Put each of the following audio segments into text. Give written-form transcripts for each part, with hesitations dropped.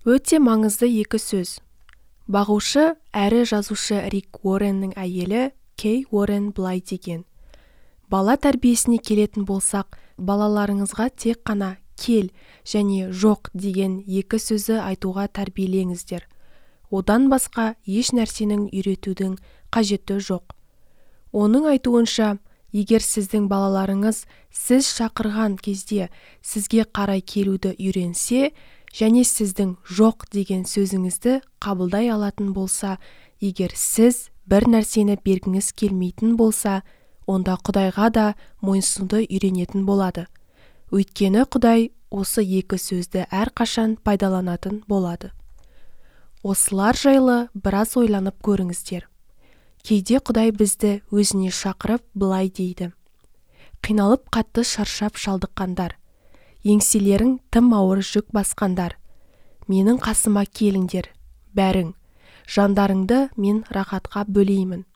Өте маңызды екі сөз. Бағушы әрі жазушы Рик Уорреннің әйелі Кей Уоррен былай деген: бала тәрбиесіне келетін болсақ, балаларыңызға тек қана кел және жоқ деген екі сөзі айтуға тәрбиелеңіздер. Одан басқа еш нәрсенің үйретудің қажеті жоқ. Оның айтуынша, егер сіздің балаларыңыз сіз шақырған кезде сізге қарай келуді үйренсе, және сіздің жоқ деген сөзіңізді қабылдай алатын болса, егер сіз бір нәрсені бергіңіз келмейтін болса, онда Құдайға да мойынсұнуды үйренетін болады. Өйткені Құдай осы екі сөзді әрқашан пайдаланатын болады. Осылар жайлы біраз ойланып көріңіздер. Кейде Құдай бізді өзіне шақырып былай дейді: қиналып қатты шаршап шалдыққандар, еңселерің тым ауыр жүк басқандар, менің қасыма келіңдер, бәрің, жандарыңды мен рахатқа бөлеймін.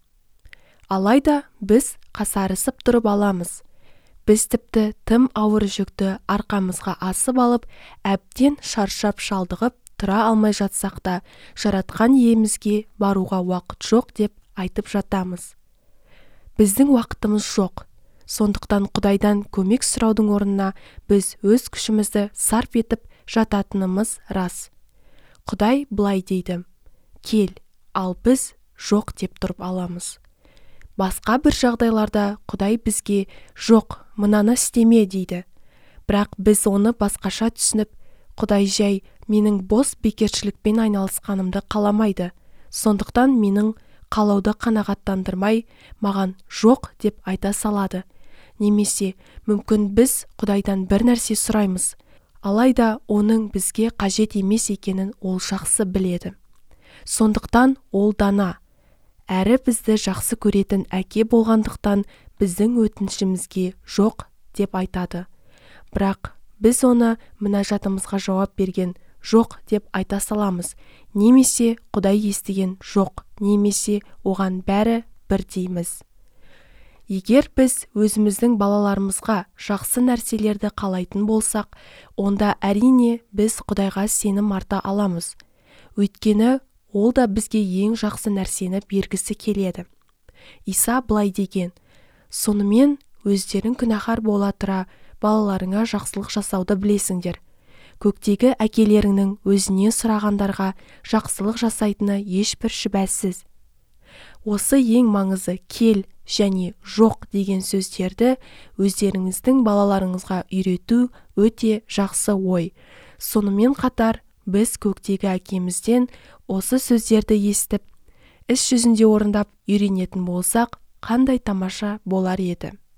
Алайда біз қасарысып тұрып аламыз. Біз тіпті тым ауыр жүкті арқамызға асып алып, әбден шаршап шалдығып тұра алмай жатсақ та, жаратқан иемізге баруға уақыт жоқ деп айтып жатамыз. Біздің уақытымыз жоқ. Сондықтан Құдайдан көмек сұраудың орнына біз өз күшімізді сарп етіп жататынымыз рас. Құдай былай дейді: кел, ал біз жоқ деп тұрып аламыз. Басқа бір жағдайларда Құдай бізге жоқ, мынаны істеме дейді. Бірақ біз оны басқаша түсініп, Құдай жай менің бос бекершілікпен айналысқанымды қаламайды. Сондықтан менің қалауды қанағаттандырмай, маған жоқ деп айта салады. Немесе мүмкін біз Құдайдан бір нәрсе сұраймыз, алайда оның бізге қажет емес екенін ол жақсы біледі. Сондықтан ол дана, әрі бізді жақсы көретін әке болғандықтан біздің өтінішімізге жоқ деп айтады. Бірақ біз оны мінәжатымызға жауап берген жоқ деп айта саламыз, немесе Құдай естіген жоқ, немесе оған бәрі бір дейміз. Егер біз өзіміздің балаларымызға жақсы нәрселерді қалайтын болсақ, онда әрине біз Құдайға сенім арта аламыз. Өйткені ол да бізге ең жақсы нәрсені бергісі келеді. Иса былай деген: сонымен өздерің күнәһар бола тұра, балаларыңа жақсылық жасауды білесіңдер. Көктегі әкелеріңнің өзіне сұрағандарға жақсылық жасайтыны ешбір шүбәсіз. Осы ең маңызы кел және жоқ деген сөздерді өздеріңіздің балаларыңызға үйрету өте жақсы ой. Сонымен қатар біз көктегі әкемізден осы сөздерді естіп, іс жүзінде орындап үйренетін болсақ, қандай тамаша болар еді.